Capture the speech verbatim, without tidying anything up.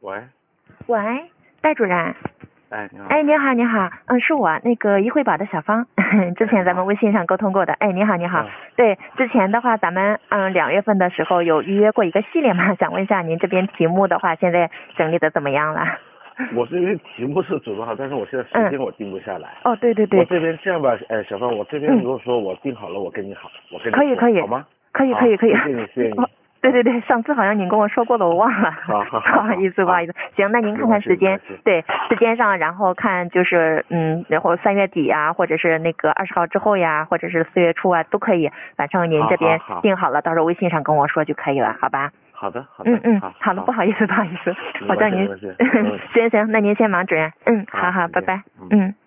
喂， 喂，戴主任。 哎，你好。 哎，你好，你好，嗯，是我那个一惠宝的小芳，之前咱们微信上沟通过的。哎，你好，你好。 嗯、 对，之前的话，咱们嗯两月份的时候有预约过一个系列嘛，想问一下您这边题目的话，现在整理的怎么样了？ 我这边题目是准备好，但是我现在时间我定不下来。 嗯、哦，对对对。 我这边这样吧，哎，小芳，我这边如果说我定好了，嗯、我跟你好，我跟你可以可以， 好吗？ 可以可以可以。 谢谢你，谢谢你。 哦对对对，上次好像您跟我说过的，我忘了。 好好好， 不好意思，不好意思。行，那您看看时间，对，时间上，然后看就是嗯，然后三月底呀，或者是那个二十号之后呀，或者是四月初啊，都可以。反正您这边定好了，到时候微信上跟我说就可以了，好吧？ 好的，好的。 嗯嗯， 好好的，不好意思，不好意思，我叫您。 嗯、 行行，那您先忙，主任。嗯，好好，拜拜。嗯。